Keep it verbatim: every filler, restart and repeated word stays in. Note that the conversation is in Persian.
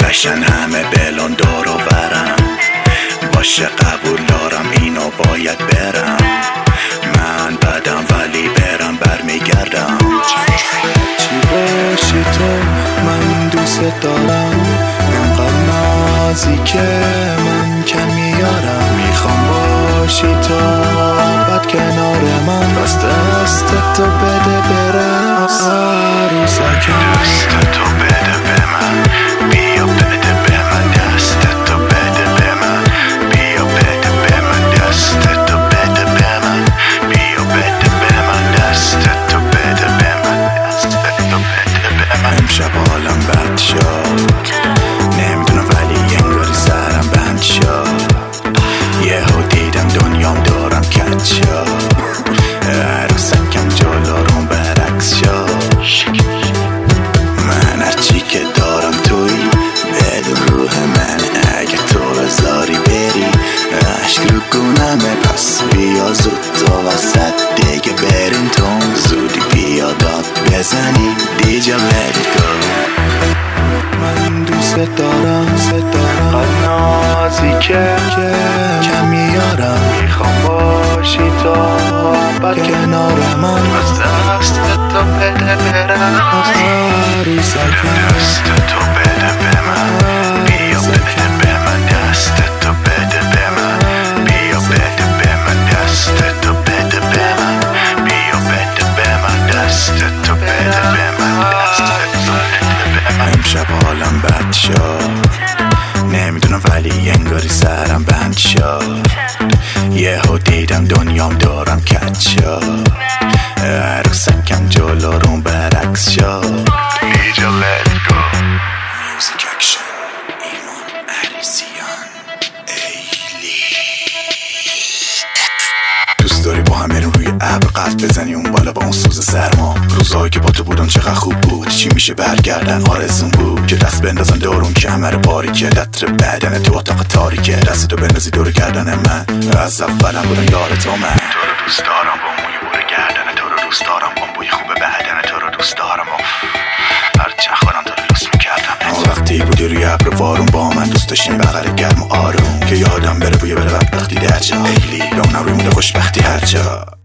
بشن همه بلون دور و برم، باشه قبول دارم اینو باید برم، من بدم ولی برم برمیگردم. چی باشی تو من دوست دارم، انقدر نازی که من کم میارم، میخوام باشی تو بعد کنار من، دست دست تو بده برم عروسکم، دست تو بده به من، بیا بده به من، دست تو بده به من، بیا بده به من، دست تو بده به من، بیا بده به من، دست تو بده به من، دست تو بده به من. امشب حالم بد شد نمیدونم ولی انگاری سرم بند شد، یهو دیدم دنیام دارم کج شد، عروسکم جلو روم برعکس شد، من هرچی که دارم توی بده روح من، اگه تو بذاری بری عشق رو گونمه، پس بیا زود تو وسط دیگه بریم تون، زودی بیا داد بزنی دیجا let it go. من دوست دارم دوست دارم قد نازی که کم میارم، میخوام باشی تو بعد کنار من، از دست تو بده برم عروسکم، دست تو بده به من، بیا بده به من، دست تو بده به من، بیا بده به من، دست تو بده به من، بیا بده به من، دست تو بده به من، دست تو بده به من. امشب حالم بد شد نمیدونم ولی انگاری سرم بند شد، یهو دیدم دنیام دارم کج شد، عروسکم جلو روم برعکس شد. دیجا let it go. میوزیک اکشن ایمان عریسیان ایلی. دوست داری با هم بریم روی ابر قلب بزنی اون بالا با اون سوز سرما، روزایی که با تو بودم چقدر خوب بود، چی میشه برگردن آرزون بود که دست بندازن دورون کمر باریکه، لطر بدن تو اتاق تاریکه، دست تو بندازی دور گردن من، از اولم بودم یار تو، من تو رو دوست دارم با موی بور گردن تو رو دوست دارم، با بوی خوب بدن تو رو دوست دارم، هر چند خودم تو رو دوست میکردم. وقتی بودی روی ابر وارون با من دوست داشتیم بغل گرم و آروم، که یادم بره بوی بره وقتی در جا ایلی، یا اونم روی مونده خوشبختی هر جا.